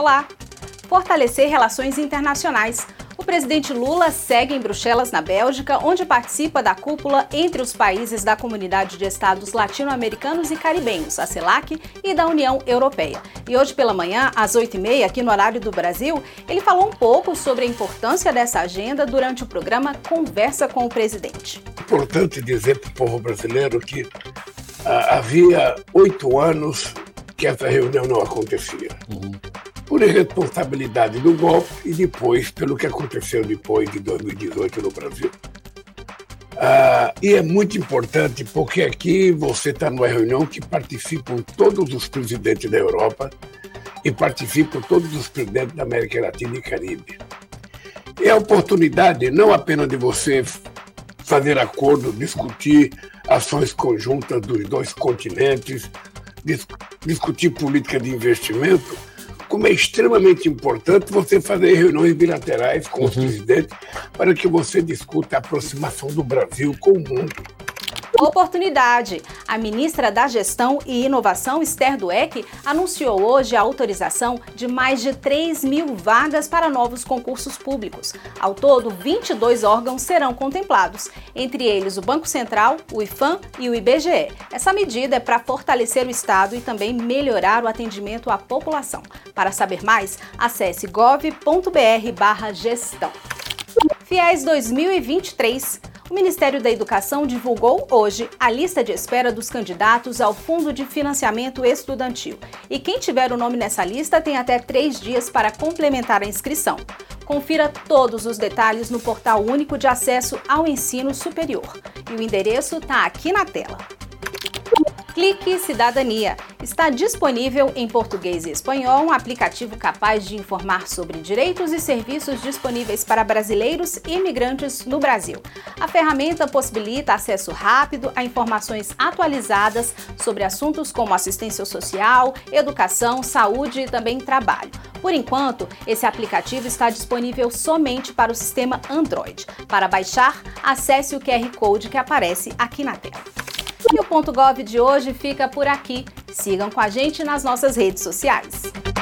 Olá! Fortalecer relações internacionais. O presidente Lula segue em Bruxelas, na Bélgica, onde participa da cúpula entre os países da Comunidade de Estados Latino-Americanos e Caribenhos, a CELAC, e da União Europeia. E hoje pela manhã, às 8h30, aqui no horário do Brasil, ele falou um pouco sobre a importância dessa agenda durante o programa Conversa com o Presidente. É importante dizer para o povo brasileiro que havia 8 anos que essa reunião não acontecia. Por irresponsabilidade do golpe e depois pelo que aconteceu depois de 2018 no Brasil. E é muito importante porque aqui você está numa reunião que participam todos os presidentes da Europa e participam todos os presidentes da América Latina e Caribe. É a oportunidade não apenas de você fazer acordos, discutir ações conjuntas dos dois continentes, discutir política de investimento, como é extremamente importante você fazer reuniões bilaterais com os presidentes para que você discuta a aproximação do Brasil com o mundo. Oportunidade. A ministra da Gestão e Inovação, Esther Dweck, anunciou hoje a autorização de mais de 3.000 vagas para novos concursos públicos. Ao todo, 22 órgãos serão contemplados, entre eles o Banco Central, o IPHAN e o IBGE. Essa medida é para fortalecer o Estado e também melhorar o atendimento à população. Para saber mais, acesse gov.br/gestão. FIES 2023. O Ministério da Educação divulgou hoje a lista de espera dos candidatos ao Fundo de Financiamento Estudantil. E quem tiver o nome nessa lista tem até 3 dias para complementar a inscrição. Confira todos os detalhes no Portal Único de Acesso ao Ensino Superior. E o endereço está aqui na tela. Clique Cidadania. Está disponível em português e espanhol um aplicativo capaz de informar sobre direitos e serviços disponíveis para brasileiros e imigrantes no Brasil. A ferramenta possibilita acesso rápido a informações atualizadas sobre assuntos como assistência social, educação, saúde e também trabalho. Por enquanto, esse aplicativo está disponível somente para o sistema Android. Para baixar, acesse o QR Code que aparece aqui na tela. E o Ponto Gov de hoje fica por aqui. Sigam com a gente nas nossas redes sociais.